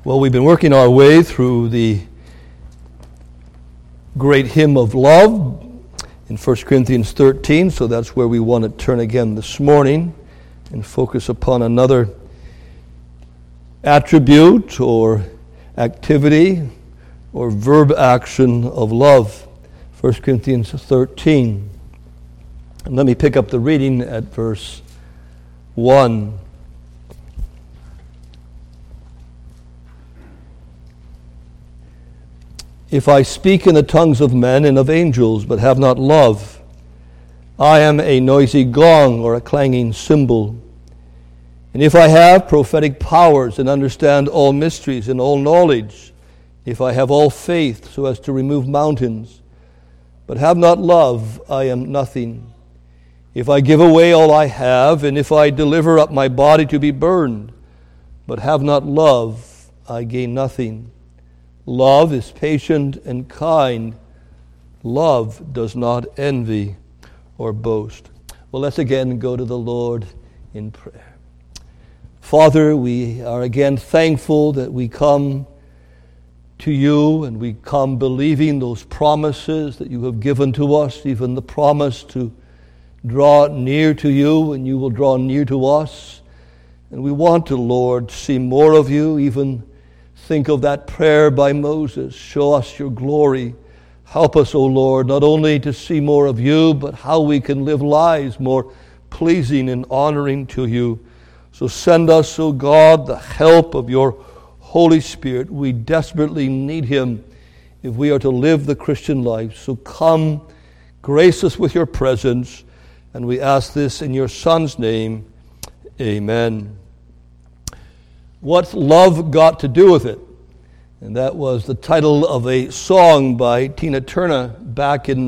Well, we've been working our way through the great hymn of love in 1 Corinthians 13, so that's where we want to turn again this morning and focus upon another attribute or activity or verb action of love. 1 Corinthians 13. And let me pick up the reading at verse 1. If I speak in the tongues of men and of angels, but have not love, I am a noisy gong or a clanging cymbal. And if I have prophetic powers and understand all mysteries and all knowledge, if I have all faith so as to remove mountains, but have not love, I am nothing. If I give away all I have, and if I deliver up my body to be burned, but have not love, I gain nothing. Love is patient and kind. Love does not envy or boast. Well, let's again go to the Lord in prayer. Father, we are again thankful that we come to you and we come believing those promises that you have given to us, even the promise to draw near to you and you will draw near to us. And we want to, Lord, see more of you, even think of that prayer by Moses. Show us your glory. Help us, O Lord, not only to see more of you, but how we can live lives more pleasing and honoring to you. So send us, O God, the help of your Holy Spirit. We desperately need him if we are to live the Christian life. So come, grace us with your presence, and we ask this in your Son's name. Amen. What's love got to do with it? And that was the title of a song by Tina Turner back in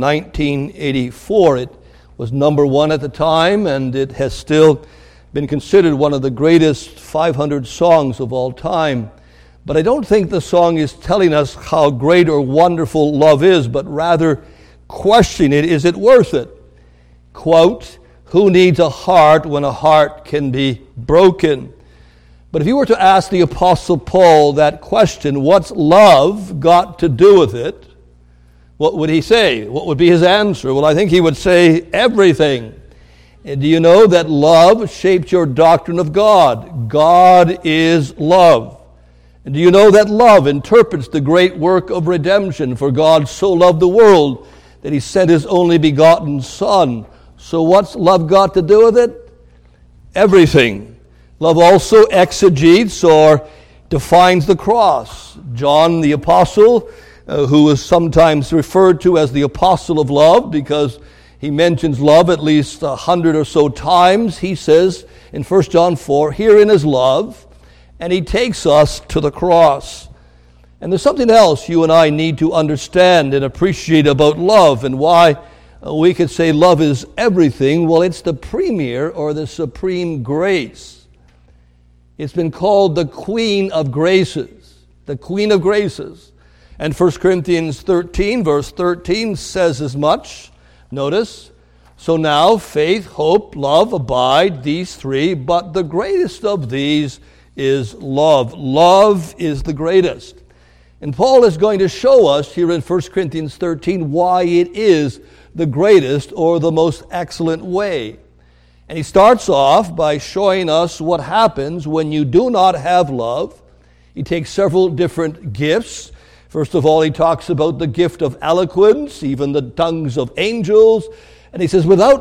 1984. It was number one at the time, and it has still been considered one of the greatest 500 songs of all time. But I don't think the song is telling us how great or wonderful love is, but rather question it, is it worth it? Quote, who needs a heart when a heart can be broken? But if you were to ask the Apostle Paul that question, what's love got to do with it? What would he say? What would be his answer? Well, I think he would say everything. And do you know that love shaped your doctrine of God? God is love. And do you know that love interprets the great work of redemption? For God so loved the world that he sent his only begotten Son. So what's love got to do with it? Everything. Love also exegetes or defines the cross. John the Apostle, who is sometimes referred to as the Apostle of Love because he mentions love at least 100 or so times, he says in 1 John 4, herein is love, and he takes us to the cross. And there's something else you and I need to understand and appreciate about love and why we could say love is everything. Well, it's the premier or the supreme grace. It's been called the Queen of Graces. The Queen of Graces. And 1 Corinthians 13, verse 13 says as much. Notice, so now faith, hope, love abide, these three, but the greatest of these is love. Love is the greatest. And Paul is going to show us here in 1 Corinthians 13 why it is the greatest or the most excellent way. And he starts off by showing us what happens when you do not have love. He takes several different gifts. First of all, he talks about the gift of eloquence, even the tongues of angels. And he says, without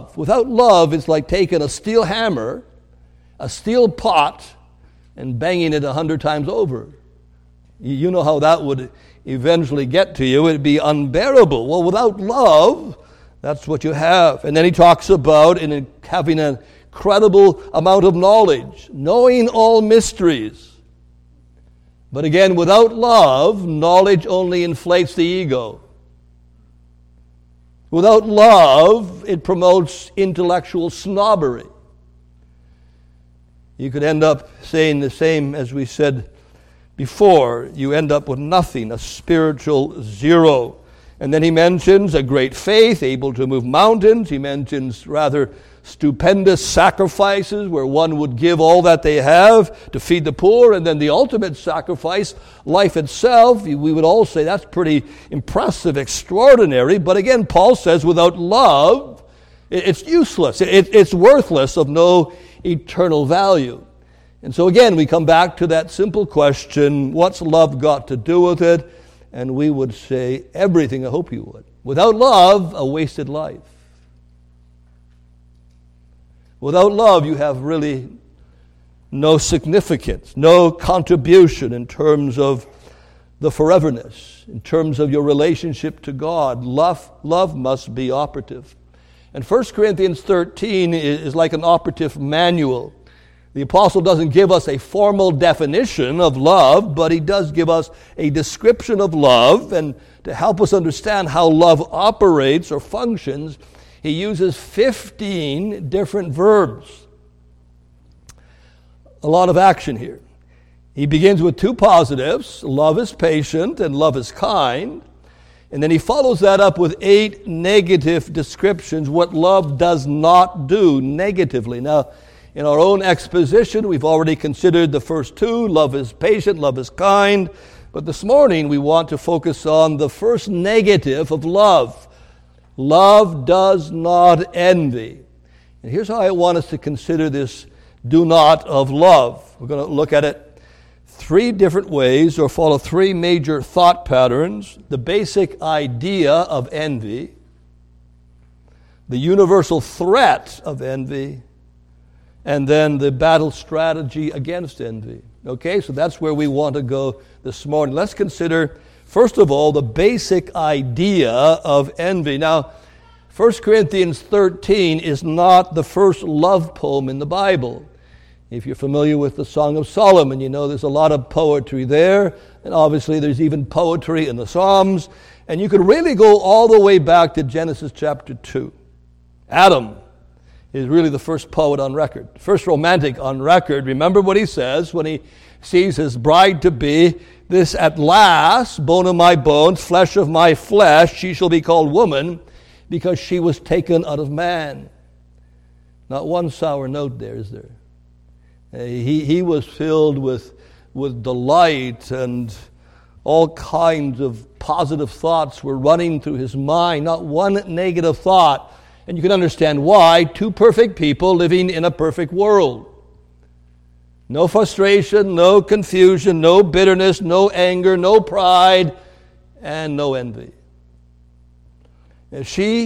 love, it's like taking a steel hammer, a steel pot, and banging it 100 times over. You know how that would eventually get to you. It'd be unbearable. Well, without love, that's what you have. And then he talks about having an incredible amount of knowledge, knowing all mysteries. But again, without love, knowledge only inflates the ego. Without love, it promotes intellectual snobbery. You could end up saying the same as we said before. You end up with nothing, a spiritual zero. And then he mentions a great faith, able to move mountains. He mentions rather stupendous sacrifices where one would give all that they have to feed the poor, and then the ultimate sacrifice, life itself, we would all say that's pretty impressive, extraordinary. But again, Paul says without love, it's useless. It's worthless, of no eternal value. And so again, we come back to that simple question, what's love got to do with it? And we would say everything. I hope you would. Without love, a wasted life. Without love, you have really no significance, no contribution in terms of the foreverness, in terms of your relationship to God. Love must be operative. And 1 Corinthians 13 is like an operative manual. The apostle doesn't give us a formal definition of love, but he does give us a description of love. And to help us understand how love operates or functions, he uses 15 different verbs. A lot of action here. He begins with two positives. Love is patient and love is kind. And then he follows that up with 8 negative descriptions, what love does not do negatively. Now, in our own exposition, we've already considered the first 2. Love is patient, love is kind. But this morning, we want to focus on the first negative of love. Love does not envy. And here's how I want us to consider this do not of love. We're going to look at it 3 different ways, or follow 3 major thought patterns. The basic idea of envy, the universal threat of envy, and then the battle strategy against envy. Okay, so that's where we want to go this morning. Let's consider, first of all, the basic idea of envy. Now, 1 Corinthians 13 is not the first love poem in the Bible. If you're familiar with the Song of Solomon, you know there's a lot of poetry there, and obviously there's even poetry in the Psalms, and you could really go all the way back to Genesis chapter 2. Adam is really the first poet on record, first romantic on record. Remember what he says when he sees his bride-to-be, this at last, bone of my bones, flesh of my flesh, she shall be called woman, because she was taken out of man. Not one sour note there, is there? He was filled with delight, and all kinds of positive thoughts were running through his mind, not one negative thought. And you can understand why. 2 perfect people living in a perfect world. No frustration, no confusion, no bitterness, no anger, no pride, and no envy. And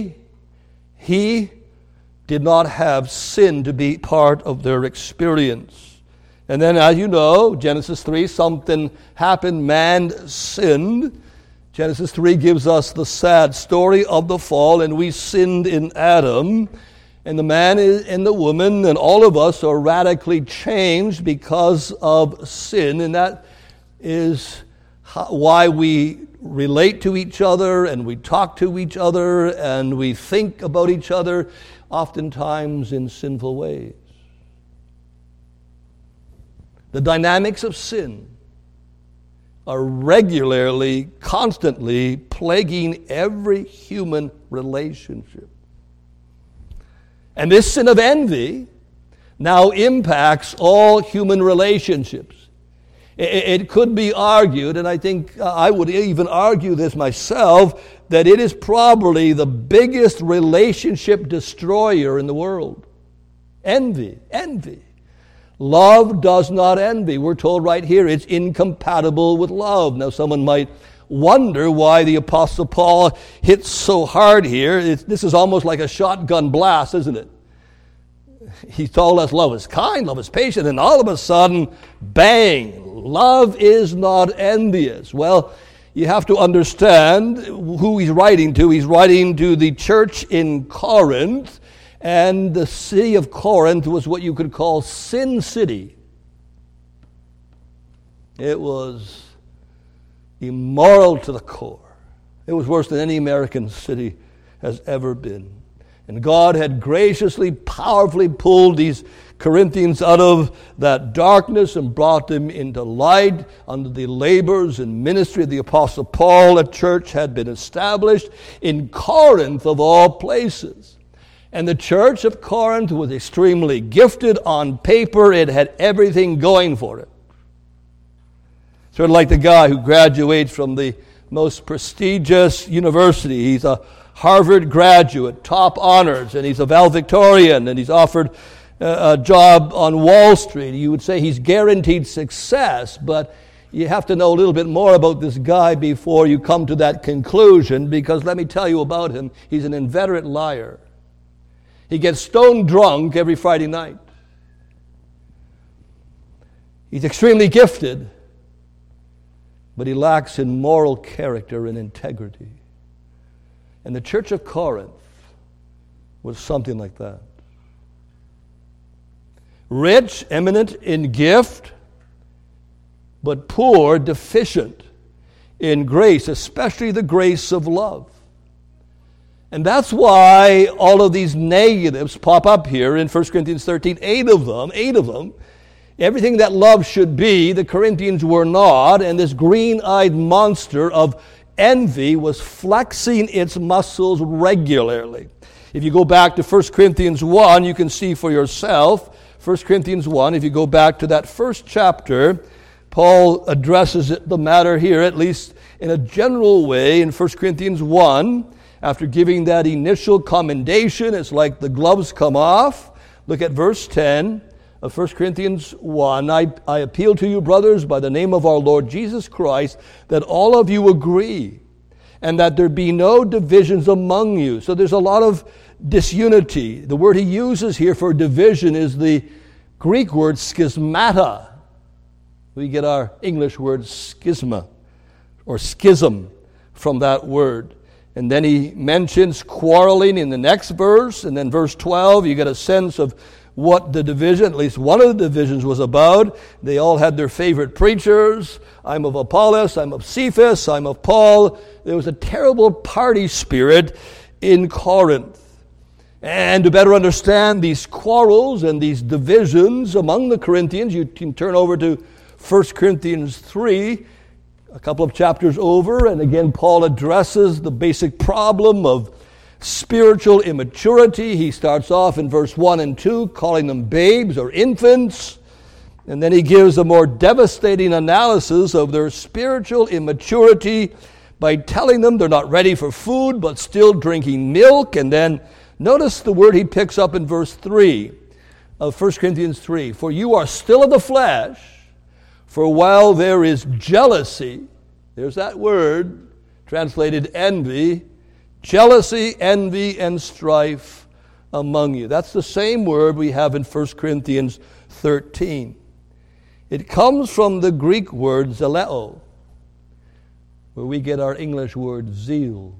he did not have sin to be part of their experience. And then, as you know, Genesis 3, something happened, man sinned. Genesis 3 gives us the sad story of the fall, and we sinned in Adam. And the man and the woman and all of us are radically changed because of sin. And that is why we relate to each other, and we talk to each other, and we think about each other, oftentimes in sinful ways. The dynamics of sin are regularly, constantly plaguing every human relationship. And this sin of envy now impacts all human relationships. It could be argued, and I think I would even argue this myself, that it is probably the biggest relationship destroyer in the world. Envy. Love does not envy. We're told right here it's incompatible with love. Now, someone might wonder why the Apostle Paul hits so hard here. This is almost like a shotgun blast, isn't it? He told us love is kind, love is patient, and all of a sudden, bang, love is not envious. Well, you have to understand who he's writing to. He's writing to the church in Corinth, and the city of Corinth was what you could call Sin City. It was immoral to the core. It was worse than any American city has ever been. And God had graciously, powerfully pulled these Corinthians out of that darkness and brought them into light under the labors and ministry of the Apostle Paul. A church had been established in Corinth, of all places. And the church of Corinth was extremely gifted on paper. It had everything going for it. Sort of like the guy who graduates from the most prestigious university. He's a Harvard graduate, top honors, and he's a valedictorian, and he's offered a job on Wall Street. You would say he's guaranteed success, but you have to know a little bit more about this guy before you come to that conclusion, because let me tell you about him. He's an inveterate liar. He gets stone drunk every Friday night. He's extremely gifted, but he lacks in moral character and integrity. And the church of Corinth was something like that. Rich, eminent in gift, but poor, deficient in grace, especially the grace of love. And that's why all of these negatives pop up here in 1 Corinthians 13, eight of them. Everything that love should be, the Corinthians were not, and this green-eyed monster of envy was flexing its muscles regularly. If you go back to 1 Corinthians 1, you can see for yourself. 1 Corinthians 1, if you go back to that first chapter, Paul addresses the matter here, at least in a general way, in 1 Corinthians 1. After giving that initial commendation, it's like the gloves come off. Look at verse 10 of 1 Corinthians 1. I appeal to you, brothers, by the name of our Lord Jesus Christ, that all of you agree, and that there be no divisions among you. So there's a lot of disunity. The word he uses here for division is the Greek word schismata. We get our English word schisma or schism from that word. And then he mentions quarreling in the next verse. And then verse 12, you get a sense of what the division, at least one of the divisions, was about. They all had their favorite preachers. I'm of Apollos, I'm of Cephas, I'm of Paul. There was a terrible party spirit in Corinth. And to better understand these quarrels and these divisions among the Corinthians, you can turn over to 1 Corinthians 3, a couple of chapters over, and again Paul addresses the basic problem of spiritual immaturity. He starts off in verse 1 and 2 calling them babes or infants, and then he gives a more devastating analysis of their spiritual immaturity by telling them they're not ready for food but still drinking milk. And then notice the word he picks up in verse 3 of 1 Corinthians 3. For you are still of the flesh, for while there is jealousy, there's that word, translated envy, jealousy, envy, and strife among you. That's the same word we have in 1 Corinthians 13. It comes from the Greek word zeleo, where we get our English word zeal.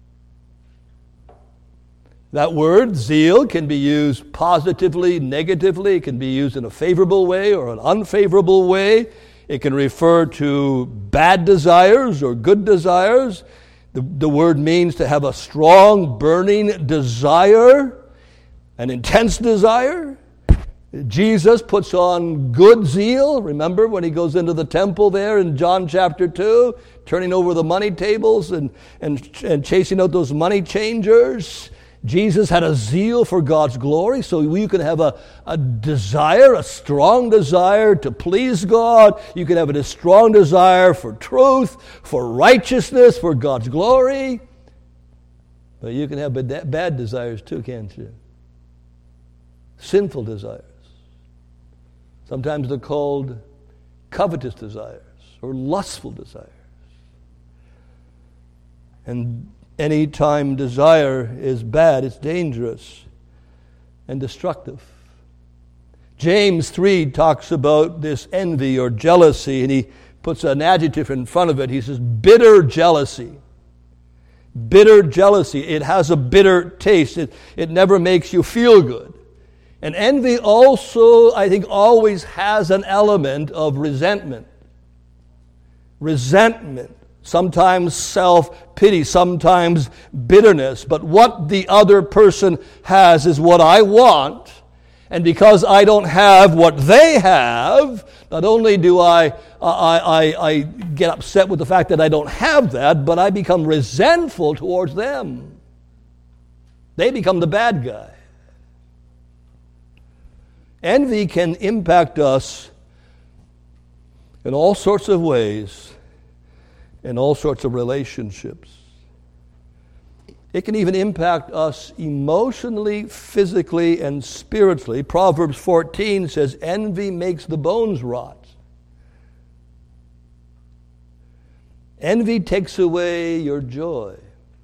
That word, zeal, can be used positively, negatively. It can be used in a favorable way or an unfavorable way. It can refer to bad desires or good desires. The word means to have a strong, burning desire, an intense desire. Jesus puts on good zeal. Remember when he goes into the temple there in John chapter 2, turning over the money tables and chasing out those money changers. Jesus had a zeal for God's glory, so you can have a desire, a strong desire to please God. You can have a strong desire for truth, for righteousness, for God's glory. But you can have bad desires too, can't you? Sinful desires. Sometimes they're called covetous desires or lustful desires. And any time desire is bad, it's dangerous and destructive. James 3 talks about this envy or jealousy, and he puts an adjective in front of it. He says, bitter jealousy. Bitter jealousy. It has a bitter taste. It never makes you feel good. And envy also, I think, always has an element of resentment. Resentment. Sometimes self-pity, sometimes bitterness. But what the other person has is what I want. And because I don't have what they have, not only do I get upset with the fact that I don't have that, but I become resentful towards them. They become the bad guy. Envy can impact us in all sorts of ways, in all sorts of relationships. It can even impact us emotionally, physically, and spiritually. Proverbs 14 says, envy makes the bones rot. Envy takes away your joy.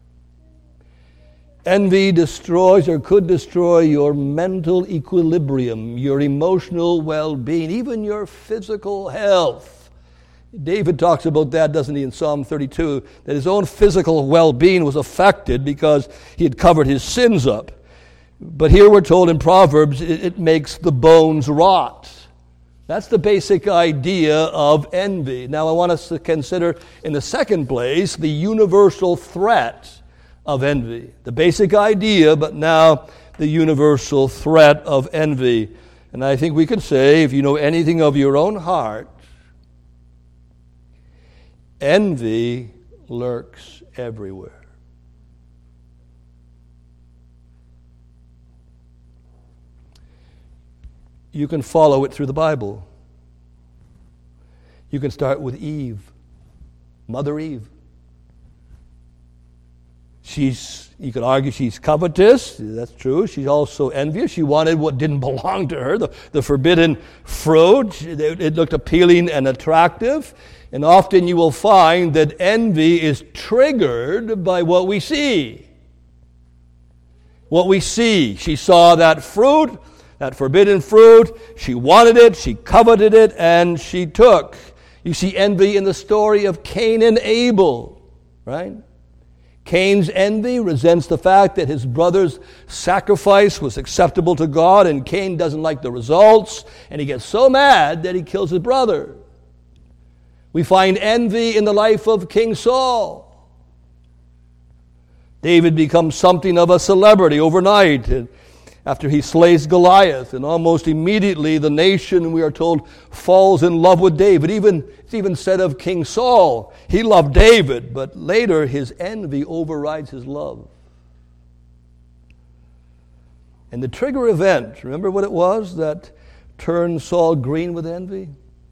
Envy destroys or could destroy your mental equilibrium, your emotional well-being, even your physical health. David talks about that, doesn't he, in Psalm 32, that his own physical well-being was affected because he had covered his sins up. But here we're told in Proverbs, it makes the bones rot. That's the basic idea of envy. Now I want us to consider, in the second place, the universal threat of envy. The basic idea, but now the universal threat of envy. And I think we can say, if you know anything of your own heart, envy lurks everywhere. You can follow it through the Bible. You can start with Eve, Mother Eve. You could argue she's covetous. That's true. She's also envious. She wanted what didn't belong to her, the forbidden fruit. It looked appealing and attractive. And often you will find that envy is triggered by what we see. What we see. She saw that fruit, that forbidden fruit. She wanted it, she coveted it, and she took. You see envy in the story of Cain and Abel, right? Cain's envy resents the fact that his brother's sacrifice was acceptable to God, and Cain doesn't like the results, and he gets so mad that he kills his brother. We find envy in the life of King Saul. David becomes something of a celebrity overnight after he slays Goliath, and almost immediately the nation, we are told, falls in love with David. It's even said of King Saul, he loved David, but later his envy overrides his love. And the trigger event, remember what it was that turned Saul green with envy?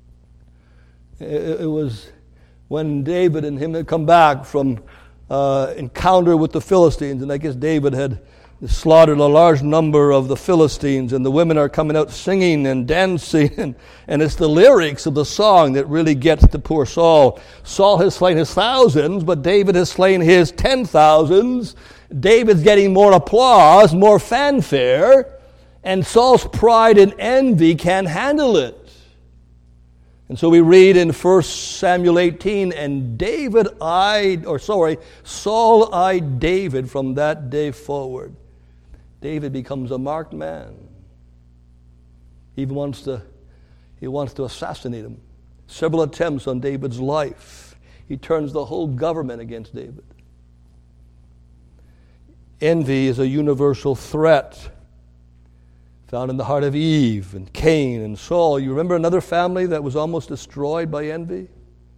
It was when David and him had come back from encounter with the Philistines, and I guess David had slaughtered a large number of the Philistines, and the women are coming out singing and dancing, and it's the lyrics of the song that really gets to poor Saul. Saul has slain his thousands, but David has slain his 10,000s. David's getting more applause, more fanfare, and Saul's pride and envy can't handle it. And so we read in 1 Samuel 18, and Saul eyed David from that day forward. David becomes a marked man. He wants to assassinate him. Several attempts on David's life. He turns the whole government against David. Envy is a universal threat found in the heart of Eve and Cain and Saul. You remember another family that was almost destroyed by envy?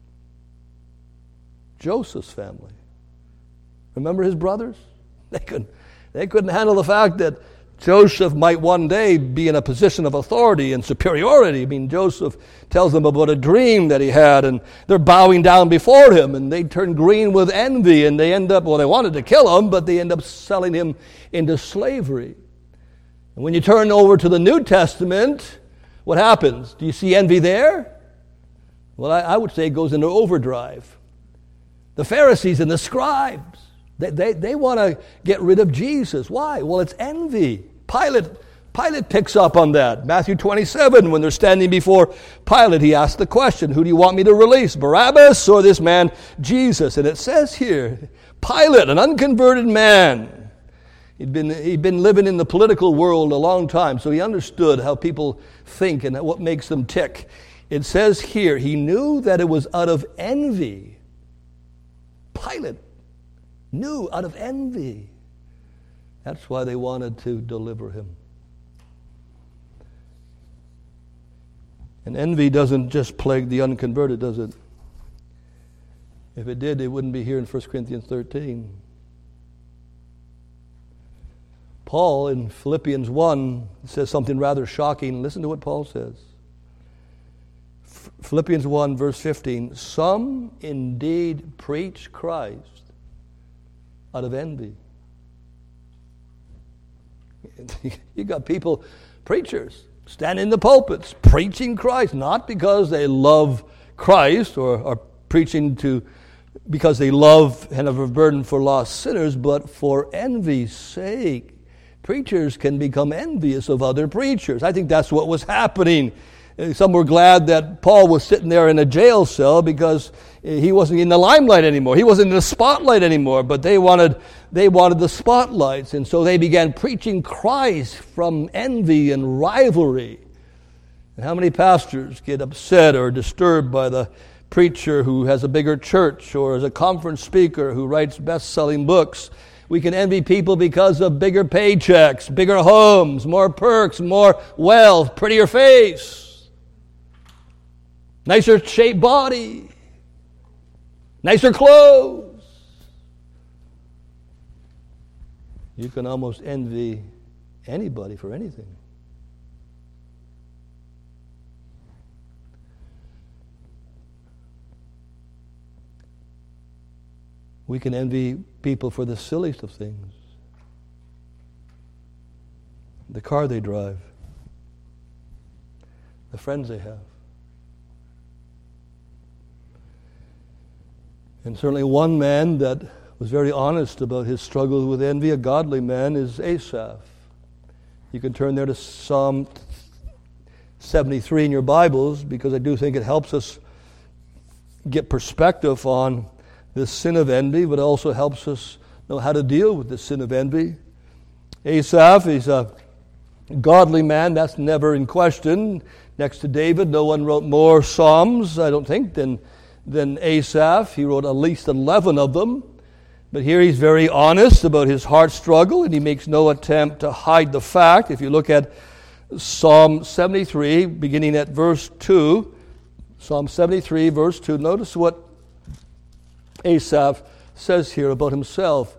Joseph's family. Remember his brothers? They couldn't handle the fact that Joseph might one day be in a position of authority and superiority. I mean, Joseph tells them about a dream that he had, and they're bowing down before him, and they turn green with envy, and they wanted to kill him, but they end up selling him into slavery. And when you turn over to the New Testament, what happens? Do you see envy there? Well, I would say it goes into overdrive. The Pharisees and the scribes, they want to get rid of Jesus. Why? Well, it's envy. Pilate picks up on that. Matthew 27, when they're standing before Pilate, he asks the question, who do you want me to release, Barabbas or this man Jesus? And it says here, Pilate, an unconverted man, He'd been living in the political world a long time, so he understood how people think and what makes them tick. It says here, he knew that it was out of envy. Pilate knew out of envy. That's why they wanted to deliver him. And envy doesn't just plague the unconverted, does it? If it did, it wouldn't be here in 1 Corinthians 13. Paul in Philippians 1 says something rather shocking. Listen to what Paul says. Philippians 1, verse 15. Some indeed preach Christ out of envy. You got people, preachers, standing in the pulpits, preaching Christ, not because they love Christ or are preaching because they love and have a burden for lost sinners, but for envy's sake. Preachers can become envious of other preachers. I think that's what was happening. Some were glad that Paul was sitting there in a jail cell because he wasn't in the limelight anymore. He wasn't in the spotlight anymore, but they wanted the spotlights. And so they began preaching Christ from envy and rivalry. And how many pastors get upset or disturbed by the preacher who has a bigger church or is a conference speaker who writes best-selling books? We can envy people because of bigger paychecks, bigger homes, more perks, more wealth, prettier face, nicer shaped body, nicer clothes. You can almost envy anybody for anything. We can envy people for the silliest of things. The car they drive, the friends they have. And certainly one man that was very honest about his struggle with envy, a godly man, is Asaph. You can turn there to Psalm 73 in your Bibles, because I do think it helps us get perspective on this sin of envy, but also helps us know how to deal with the sin of envy. Asaph is a godly man, that's never in question. Next to David, no one wrote more Psalms, I don't think, than Asaph. He wrote at least 11 of them. But here he's very honest about his heart struggle, and he makes no attempt to hide the fact. If you look at Psalm 73, beginning at verse 2, Psalm 73, verse 2, notice what Asaph says here about himself.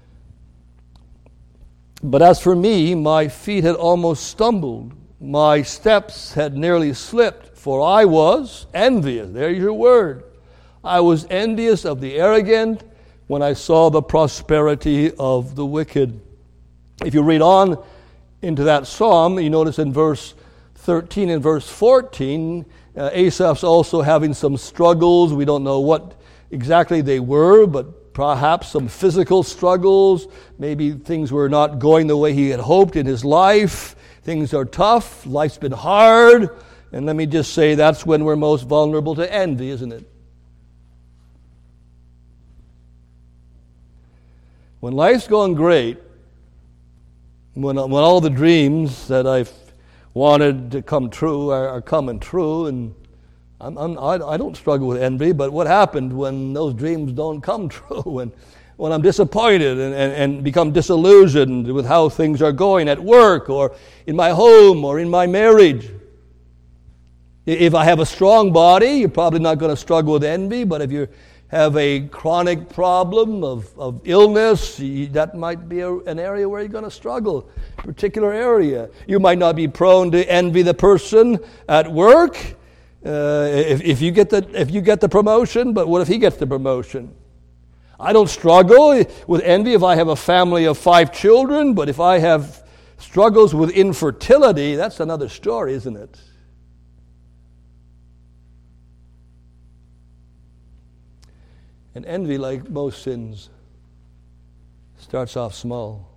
But as for me, my feet had almost stumbled. My steps had nearly slipped, for I was envious. There's your word. I was envious of the arrogant when I saw the prosperity of the wicked. If you read on into that psalm, you notice in verse 13 and verse 14, Asaph's also having some struggles. We don't know what exactly they were, but perhaps some physical struggles. Maybe things were not going the way he had hoped in his life. Things are tough. Life's been hard. And let me just say, that's when we're most vulnerable to envy, isn't it? When life's going great, when all the dreams that I've wanted to come true are coming true, and I don't struggle with envy, but what happened when those dreams don't come true, when I'm disappointed and become disillusioned with how things are going at work or in my home or in my marriage? If I have a strong body, you're probably not going to struggle with envy, but if you have a chronic problem of illness, that might be an area where you're going to struggle, a particular area. You might not be prone to envy the person at work if you get the promotion, but what if he gets the promotion? I don't struggle with envy if I have a family of 5 children, but if I have struggles with infertility, that's another story, isn't it? And envy, like most sins, starts off small.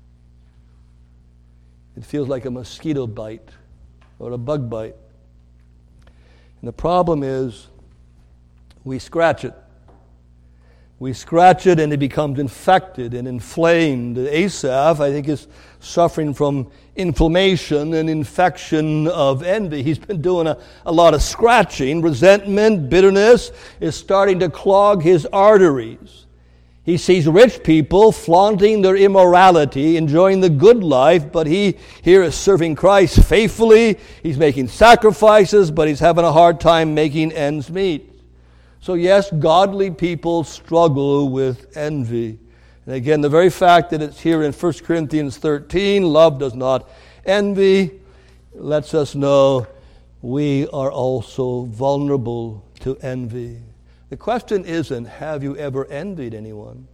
It feels like a mosquito bite or a bug bite. And the problem is we scratch it. We scratch it and it becomes infected and inflamed. Asaph, I think, is suffering from inflammation and infection of envy. He's been doing a lot of scratching. Resentment, bitterness is starting to clog his arteries. He sees rich people flaunting their immorality, enjoying the good life, but he here is serving Christ faithfully. He's making sacrifices, but he's having a hard time making ends meet. So yes, godly people struggle with envy. And again, the very fact that it's here in 1 Corinthians 13, love does not envy, lets us know we are also vulnerable to envy. The question isn't, have you ever envied anyone?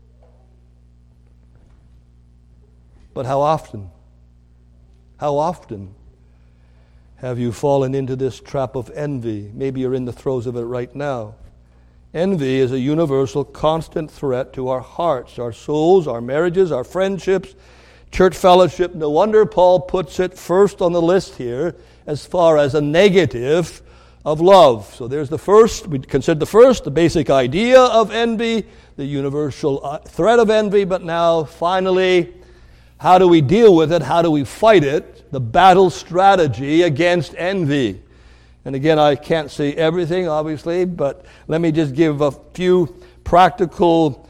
But how often? How often have you fallen into this trap of envy? Maybe you're in the throes of it right now. Envy is a universal, constant threat to our hearts, our souls, our marriages, our friendships, church fellowship. No wonder Paul puts it first on the list here as far as a negative of love. So there's the first. We considered the first, the basic idea of envy, the universal threat of envy. But now, finally, how do we deal with it? How do we fight it? The battle strategy against envy. And again, I can't say everything, obviously, but let me just give a few practical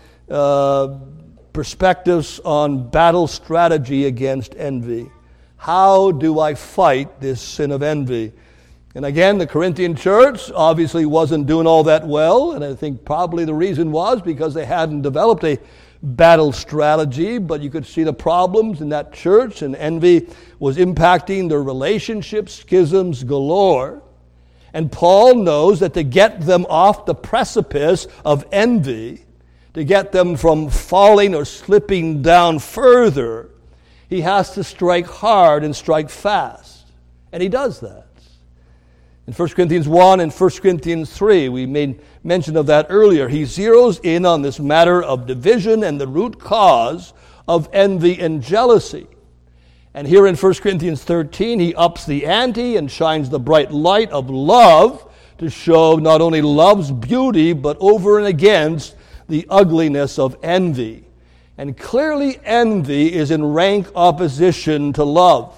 perspectives on battle strategy against envy. How do I fight this sin of envy? And again, the Corinthian church obviously wasn't doing all that well, and I think probably the reason was because they hadn't developed a battle strategy, but you could see the problems in that church, and envy was impacting their relationships, schisms galore. And Paul knows that to get them off the precipice of envy, to get them from falling or slipping down further, he has to strike hard and strike fast. And he does that. In 1 Corinthians 1 and 1 Corinthians 3, we made mention of that earlier. He zeroes in on this matter of division and the root cause of envy and jealousy. And here in 1 Corinthians 13, he ups the ante and shines the bright light of love to show not only love's beauty, but over and against the ugliness of envy. And clearly envy is in rank opposition to love.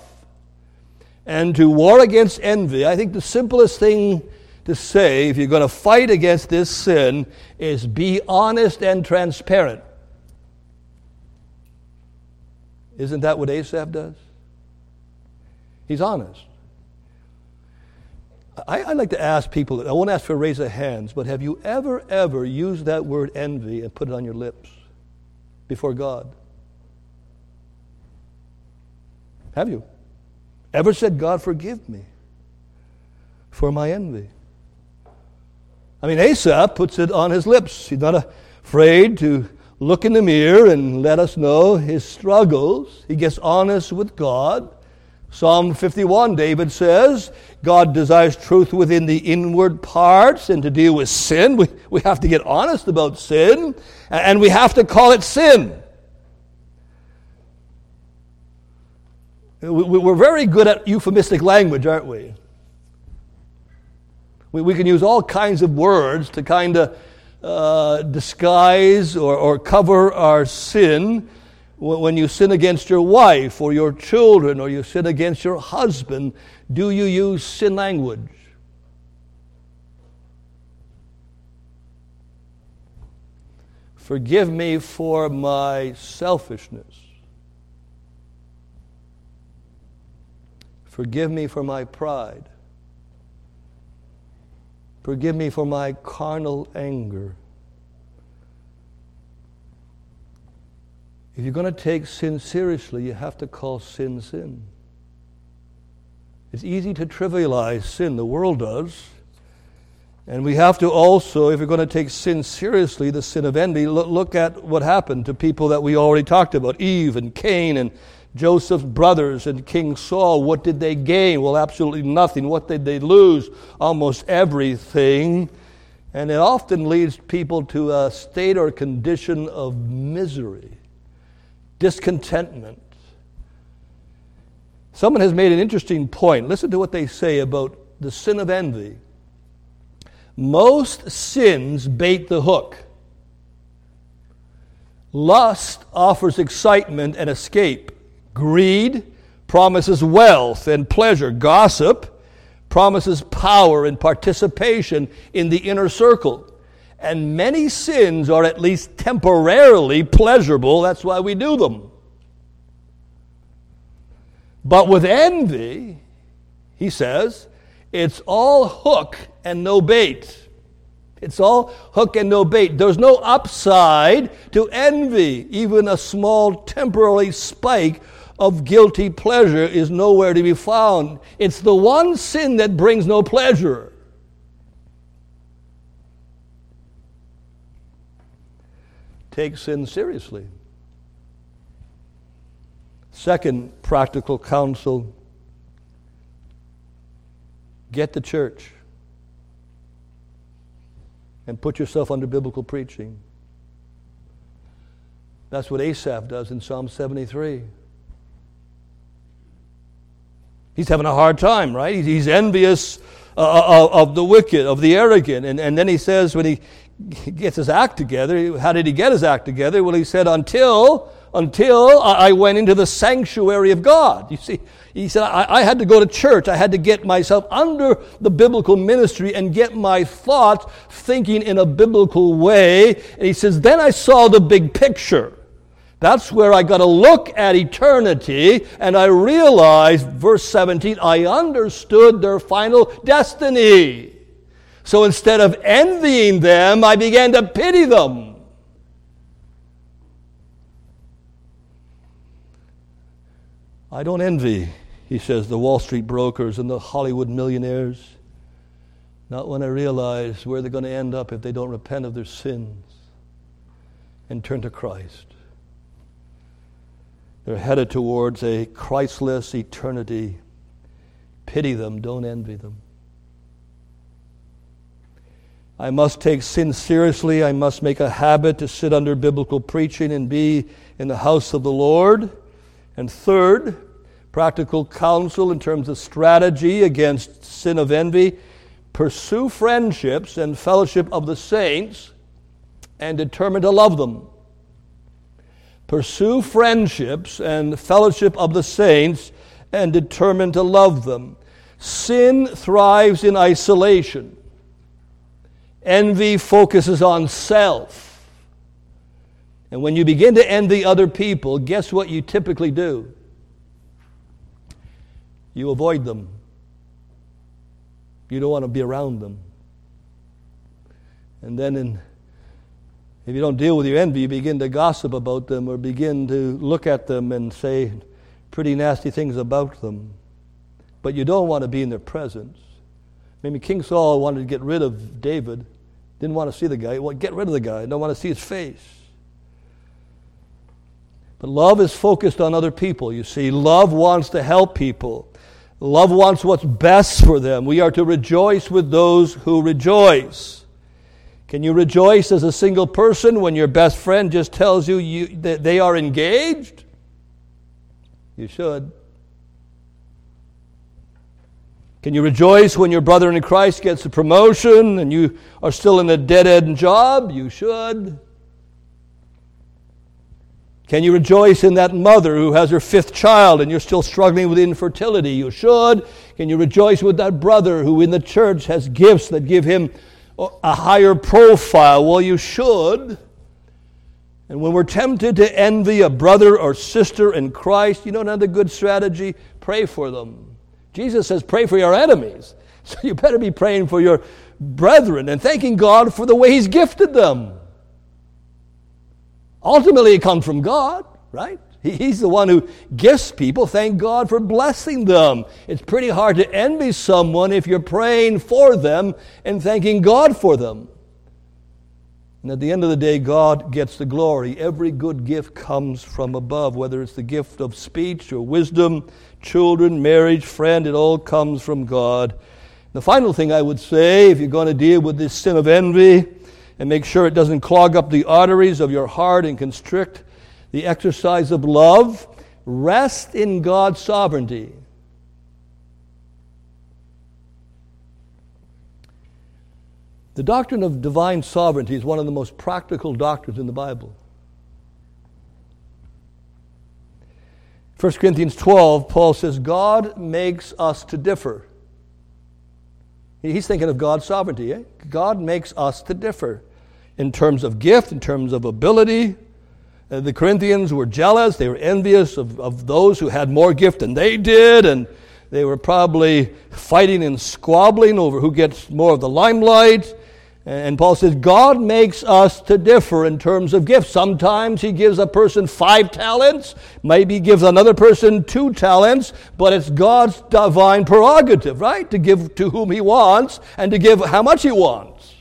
And to war against envy, I think the simplest thing to say, if you're going to fight against this sin, is be honest and transparent. Isn't that what Asaph does? He's honest. I'd like to ask people, I won't ask for a raise of hands, but have you ever used that word envy and put it on your lips before God? Have you? Ever said, God, forgive me for my envy? I mean, Asaph puts it on his lips. He's not afraid to look in the mirror and let us know his struggles. He gets honest with God. Psalm 51, David says, God desires truth within the inward parts, and to deal with sin, we have to get honest about sin, and we have to call it sin. We're very good at euphemistic language, aren't we? We can use all kinds of words to kind of disguise or cover our sin. When you sin against your wife or your children or you sin against your husband, do you use sin language? Forgive me for my selfishness. Forgive me for my pride. Forgive me for my carnal anger. If you're going to take sin seriously, you have to call sin, sin. It's easy to trivialize sin. The world does. And we have to also, if you're going to take sin seriously, the sin of envy, look at what happened to people that we already talked about, Eve and Cain and Joseph's brothers and King Saul. What did they gain? Well, absolutely nothing. What did they lose? Almost everything. And it often leads people to a state or condition of misery, discontentment. Someone has made an interesting point. Listen to what they say about the sin of envy. Most sins bait the hook. Lust offers excitement and escape. Greed promises wealth and pleasure. Gossip promises power and participation in the inner circle. And many sins are at least temporarily pleasurable. That's why we do them. But with envy, he says, it's all hook and no bait. It's all hook and no bait. There's no upside to envy. Even a small temporary spike of guilty pleasure is nowhere to be found. It's the one sin that brings no pleasure. Take sin seriously. Second practical counsel: get to church and put yourself under biblical preaching. That's what Asaph does in Psalm 73. He's having a hard time, right? He's envious of the wicked, of the arrogant. And then he says, when he gets his act together, how did he get his act together? Well, he said, until I went into the sanctuary of God. You see, he said, I had to go to church. I had to get myself under the biblical ministry and get my thoughts thinking in a biblical way. And he says, then I saw the big picture. That's where I got to look at eternity, and I realized, verse 17, I understood their final destiny. So instead of envying them, I began to pity them. I don't envy, he says, the Wall Street brokers and the Hollywood millionaires. Not when I realize where they're going to end up if they don't repent of their sins and turn to Christ. They're headed towards a Christless eternity. Pity them, don't envy them. I must take sin seriously. I must make a habit to sit under biblical preaching and be in the house of the Lord. And third, practical counsel in terms of strategy against sin of envy: pursue friendships and fellowship of the saints and determine to love them. Pursue friendships and fellowship of the saints and determine to love them. Sin thrives in isolation. Envy focuses on self. And when you begin to envy other people, guess what you typically do? You avoid them. You don't want to be around them. And then if you don't deal with your envy, you begin to gossip about them or begin to look at them and say pretty nasty things about them. But you don't want to be in their presence. Maybe King Saul wanted to get rid of David. Didn't want to see the guy. Well, get rid of the guy. Don't want to see his face. But love is focused on other people. You see, love wants to help people. Love wants what's best for them. We are to rejoice with those who rejoice. Can you rejoice as a single person when your best friend just tells you that they are engaged? You should. Can you rejoice when your brother in Christ gets a promotion and you are still in a dead-end job? You should. Can you rejoice in that mother who has her 5th child and you're still struggling with infertility? You should. Can you rejoice with that brother who in the church has gifts that give him a higher profile? Well, you should. And when we're tempted to envy a brother or sister in Christ, you know another good strategy? Pray for them. Jesus says pray for your enemies. So you better be praying for your brethren and thanking God for the way He's gifted them. Ultimately, it comes from God, right? He's the one who gifts people. Thank God for blessing them. It's pretty hard to envy someone if you're praying for them and thanking God for them. And at the end of the day, God gets the glory. Every good gift comes from above, whether it's the gift of speech or wisdom, children, marriage, friend, it all comes from God. The final thing I would say, if you're going to deal with this sin of envy and make sure it doesn't clog up the arteries of your heart and constrict the exercise of love, rest in God's sovereignty. The doctrine of divine sovereignty is one of the most practical doctrines in the Bible. 1 Corinthians 12, Paul says, God makes us to differ. He's thinking of God's sovereignty. God makes us to differ in terms of gift, in terms of ability. The Corinthians were jealous. They were envious of those who had more gift than they did, and they were probably fighting and squabbling over who gets more of the limelight. And Paul says, God makes us to differ in terms of gifts. Sometimes he gives a person 5 talents, maybe gives another person 2 talents, but it's God's divine prerogative, right? To give to whom he wants and to give how much he wants.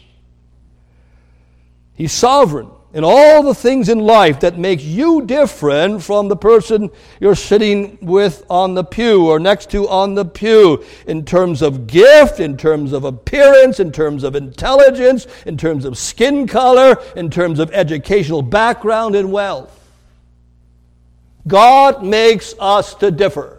He's sovereign in all the things in life that makes you different from the person you're sitting with on the pew or next to on the pew, in terms of gift, in terms of appearance, in terms of intelligence, in terms of skin color, in terms of educational background and wealth. God makes us to differ.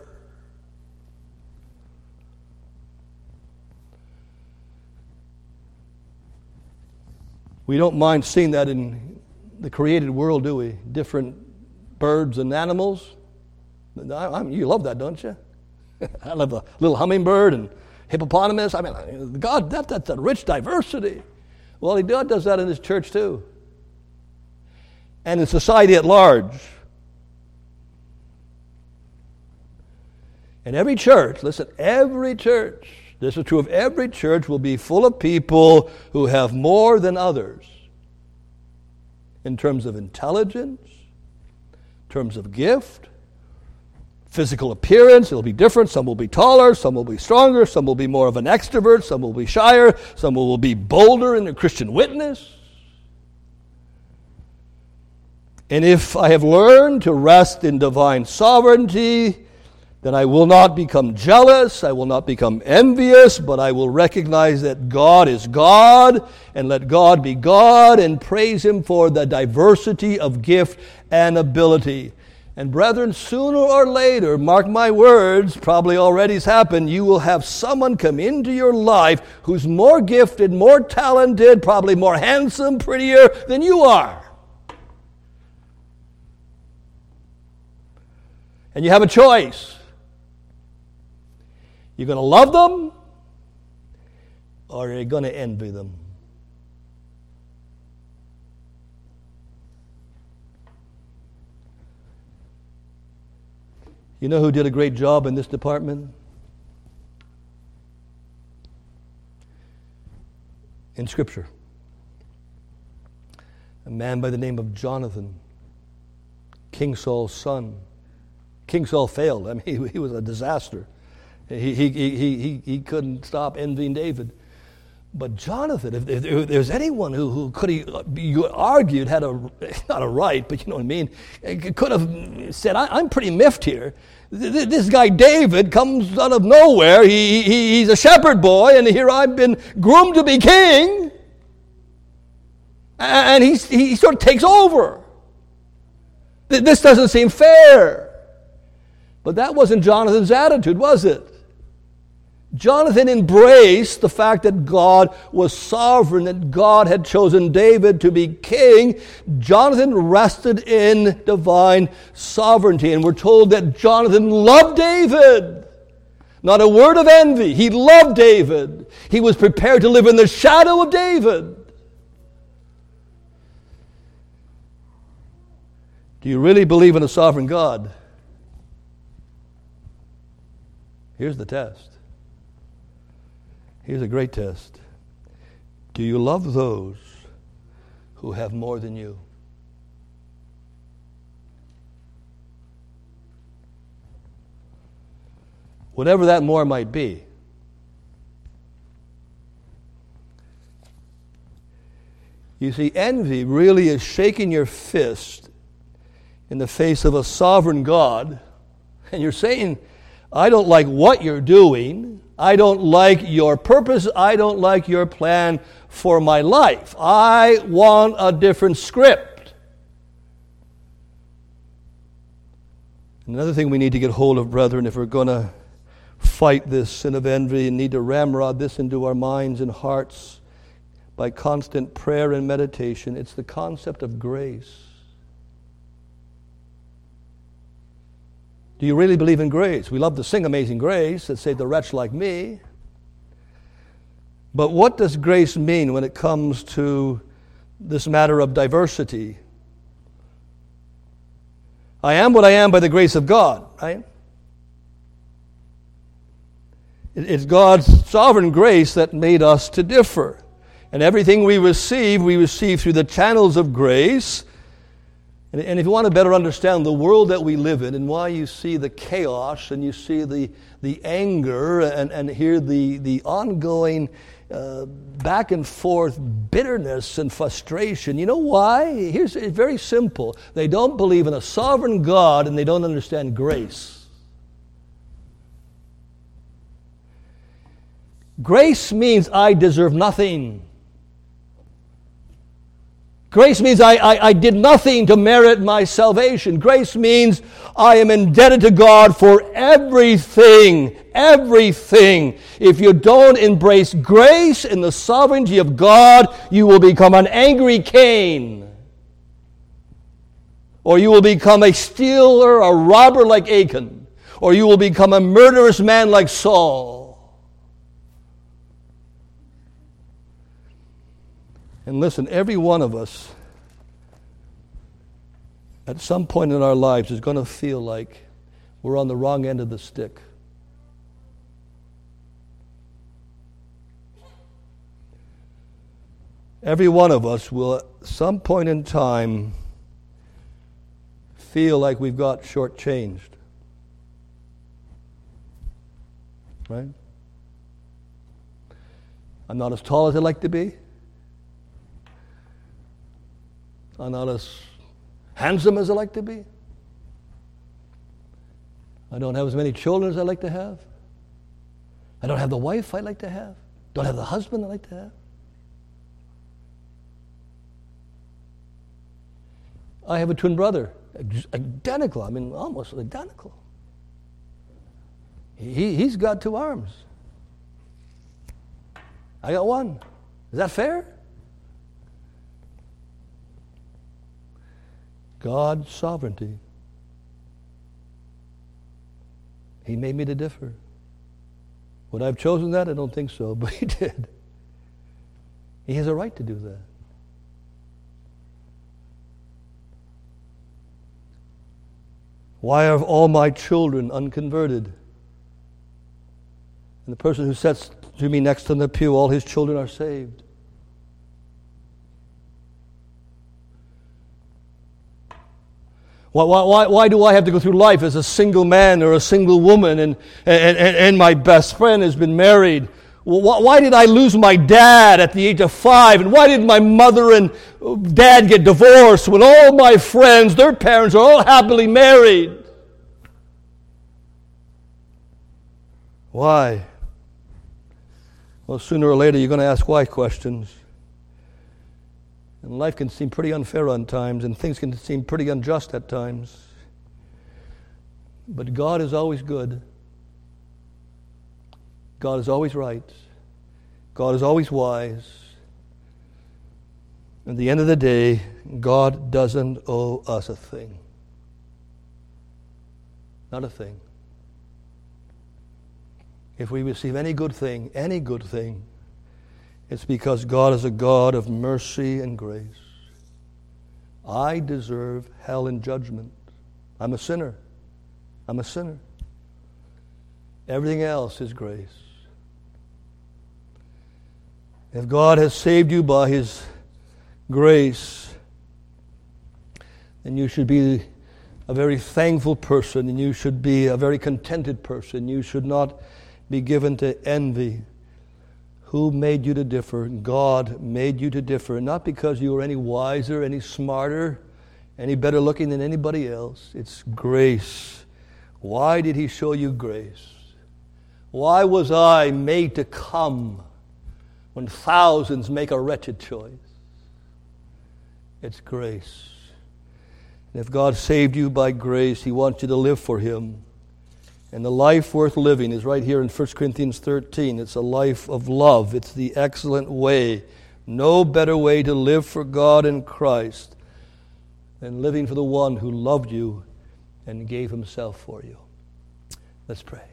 We don't mind seeing that in the created world, do we? Different birds and animals. You love that, don't you? I love a little hummingbird and hippopotamus. I mean, God, that's a rich diversity. Well, God does that in his church too. And in society at large. And every church, listen, every church, this is true of every church, will be full of people who have more than others. In terms of intelligence, in terms of gift, physical appearance, it'll be different. Some will be taller, some will be stronger, some will be more of an extrovert, some will be shyer, some will be bolder in their Christian witness. And if I have learned to rest in divine sovereignty, then I will not become jealous, I will not become envious, but I will recognize that God is God, and let God be God, and praise him for the diversity of gift and ability. And brethren, sooner or later, mark my words, probably already has happened, you will have someone come into your life who's more gifted, more talented, probably more handsome, prettier than you are. And you have a choice. You're going to love them, or you're going to envy them. You know who did a great job in this department? In Scripture. A man by the name of Jonathan, King Saul's son. King Saul failed. I mean, he was a disaster. He couldn't stop envying David. But Jonathan, if there's anyone who could you argued had not a right, but you know what I mean, could have said, I'm pretty miffed here. This guy David comes out of nowhere. He's a shepherd boy, and here I've been groomed to be king. And he sort of takes over. This doesn't seem fair. But that wasn't Jonathan's attitude, was it? Jonathan embraced the fact that God was sovereign, that God had chosen David to be king. Jonathan rested in divine sovereignty. And we're told that Jonathan loved David. Not a word of envy. He loved David. He was prepared to live in the shadow of David. Do you really believe in a sovereign God? Here's the test. Here's a great test. Do you love those who have more than you? Whatever that more might be. You see, envy really is shaking your fist in the face of a sovereign God, and you're saying, I don't like what you're doing. I don't like your purpose. I don't like your plan for my life. I want a different script. Another thing we need to get hold of, brethren, if we're going to fight this sin of envy and need to ramrod this into our minds and hearts by constant prayer and meditation, it's the concept of grace. Do you really believe in grace? We love to sing Amazing Grace that saved a wretch like me. But what does grace mean when it comes to this matter of diversity? I am what I am by the grace of God, right? It's God's sovereign grace that made us to differ. And everything we receive through the channels of grace. And if you want to better understand the world that we live in and why you see the chaos and you see the anger and hear the ongoing back and forth bitterness and frustration, you know why? It's very simple. They don't believe in a sovereign God and they don't understand grace. Grace means I deserve nothing. Grace means I did nothing to merit my salvation. Grace means I am indebted to God for everything. Everything. If you don't embrace grace and the sovereignty of God, you will become an angry Cain. Or you will become a stealer, a robber like Achan. Or you will become a murderous man like Saul. And listen, every one of us at some point in our lives is going to feel like we're on the wrong end of the stick. Every one of us will at some point in time feel like we've got shortchanged. Right? I'm not as tall as I'd like to be. I'm not as handsome as I like to be. I don't have as many children as I like to have. I don't have the wife I'd like to have. Don't have the husband I'd like to have. I have a twin brother, identical. I mean, almost identical. He's got 2 arms. I got 1. Is that fair? God's sovereignty. He made me to differ. Would I have chosen that? I don't think so, but He did. He has a right to do that. Why are all my children unconverted? And the person who sits to me next on the pew, all his children are saved. Why do I have to go through life as a single man or a single woman and my best friend has been married? Why did I lose my dad at the age of 5? And why did my mother and dad get divorced when all my friends, their parents are all happily married? Why? Well, sooner or later you're going to ask why questions. And life can seem pretty unfair on times, and things can seem pretty unjust at times. But God is always good. God is always right. God is always wise. At the end of the day, God doesn't owe us a thing. Not a thing. If we receive any good thing, it's because God is a God of mercy and grace. I deserve hell and judgment. I'm a sinner. Everything else is grace. If God has saved you by His grace, then you should be a very thankful person, and you should be a very contented person. You should not be given to envy. Who made you to differ? God made you to differ, not because you were any wiser, any smarter, any better looking than anybody else. It's grace. Why did He show you grace? Why was I made to come when thousands make a wretched choice? It's grace. And if God saved you by grace, He wants you to live for Him. And the life worth living is right here in 1 Corinthians 13. It's a life of love. It's the excellent way. No better way to live for God in Christ than living for the one who loved you and gave Himself for you. Let's pray.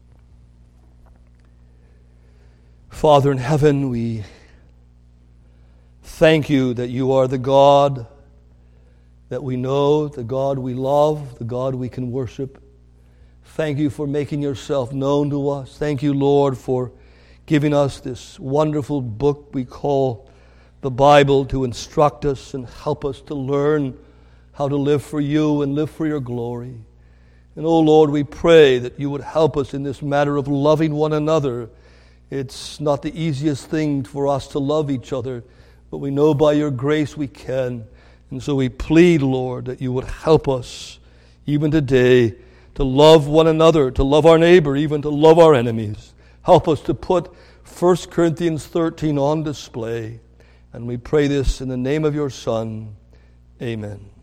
Father in heaven, we thank You that You are the God that we know, the God we love, the God we can worship. Thank You for making Yourself known to us. Thank You, Lord, for giving us this wonderful book we call the Bible to instruct us and help us to learn how to live for you and live for your glory. And oh Lord, we pray that you would help us in this matter of loving one another. It's not the easiest thing for us to love each other, but we know by your grace we can. And so we plead, Lord, that you would help us even today to love one another, to love our neighbor, even to love our enemies. Help us to put 1 Corinthians 13 on display. And we pray this in the name of your Son. Amen.